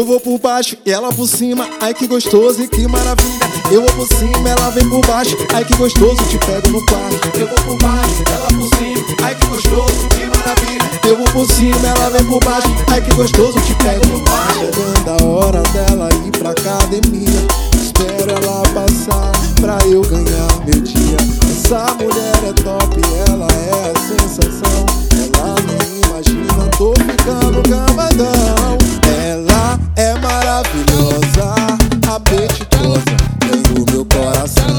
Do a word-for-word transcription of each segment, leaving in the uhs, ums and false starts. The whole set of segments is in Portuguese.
Eu vou por baixo e ela por cima, ai que gostoso e que maravilha. Eu vou por cima, ela vem por baixo, ai que gostoso, te pego no quarto. Eu vou por baixo, ela por cima, ai que gostoso, que maravilha. Eu vou por cima, ela vem por baixo, ai que gostoso, te pego no quarto. Chegando a hora dela ir pra academia, espero ela passar pra eu ganhar meu dia. Essa mulher é top, ela é a sensação. Ela não imagina, tô ficando gamadão. Ela é maravilhosa, apetitosa, ganhou meu coração.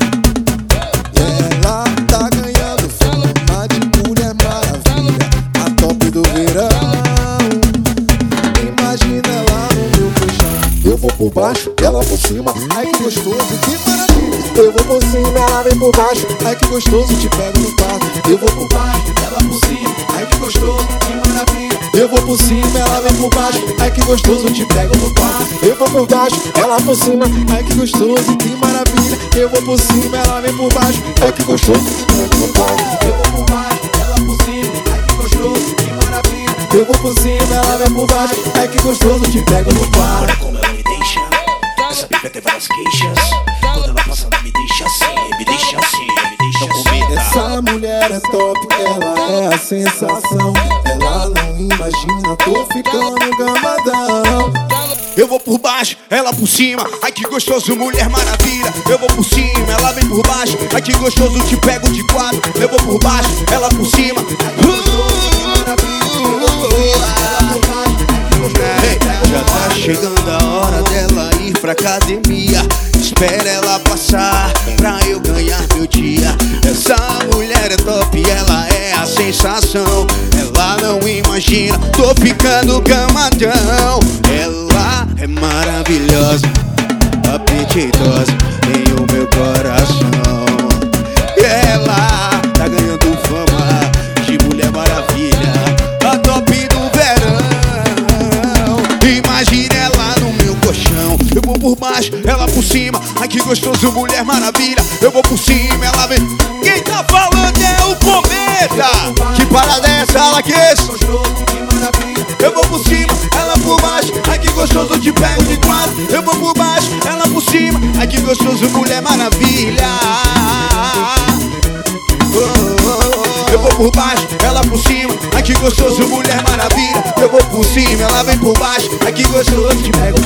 Ela tá ganhando fama de mulher maravilha, a top do verão. Imagina ela no meu colchão. Eu vou por baixo, ela por cima, ai que gostoso, que maravilha. Eu vou por cima, ela vem por baixo, ai que gostoso, te pego no quarto. Eu vou por baixo, ela por cima, ai que gostoso, que maravilha. Eu vou por cima, ela vem por baixo, ai que gostoso, te pego no quarto. Eu vou por baixo, ela por cima, ai que gostoso, que maravilha. Eu vou por cima, ela vem por baixo, ai que gostoso, te pego no quarto. Eu vou por baixo, ela por cima, ai que gostoso, que maravilha. Eu vou por cima, ela vem por baixo, ai que gostoso, te pego no quarto. Olha como ela me deixa, essa bicha tem várias queixas. Quando ela passa, ela me deixa assim, me deixa assim, me deixa assim. Essa mulher é top, ela é a sensação. Ela não imagina, tô ficando gamadão. Eu vou por baixo, ela por cima, ai que gostoso, mulher maravilha. Eu vou por cima, ela vem por baixo, ai que gostoso, te pego de quatro. Eu vou por baixo, ela por cima. Já tá chegando a hora dela ir pra academia, espera ela passar pra eu ganhar meu dia. Essa mulher é top, ela é a sensação. Ela não imagina, tô ficando gamadão. Ela é maravilhosa, apetitosa, tem o meu coração. Ela tá ganhando fama de mulher maravilha, a top do verão. Imagina ela no meu colchão. Eu vou por baixo, ela por cima, ai que gostoso, mulher maravilha. Eu vou por cima, ela vem. Quem tá falando é o Cometa. Que parada é essa, ela que é isso? Eu vou por cima, ela por baixo, ai que gostoso, te pego de quatro. Eu vou por baixo, ela por cima, ai que gostoso, mulher maravilha. Eu vou por baixo, ela por cima, ai que gostoso, mulher maravilha. Eu vou por cima, ela vem por baixo, ai que gostoso, te pego